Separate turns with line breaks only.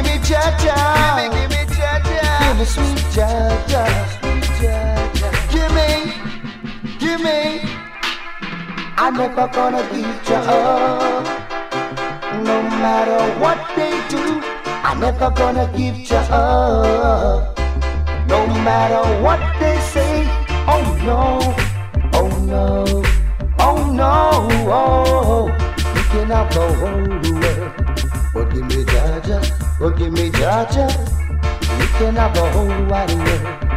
gimme, Jaja. Gimme, Jaja. Gimme sweet Jaja. Gimme. I'm never gonna beat you up. No matter what they do, I'm never gonna give you up. No matter what they say, oh no, oh no, oh no, oh. You can have the whole world, but give me Jaja, but give me Jaja. You can have the whole wide world,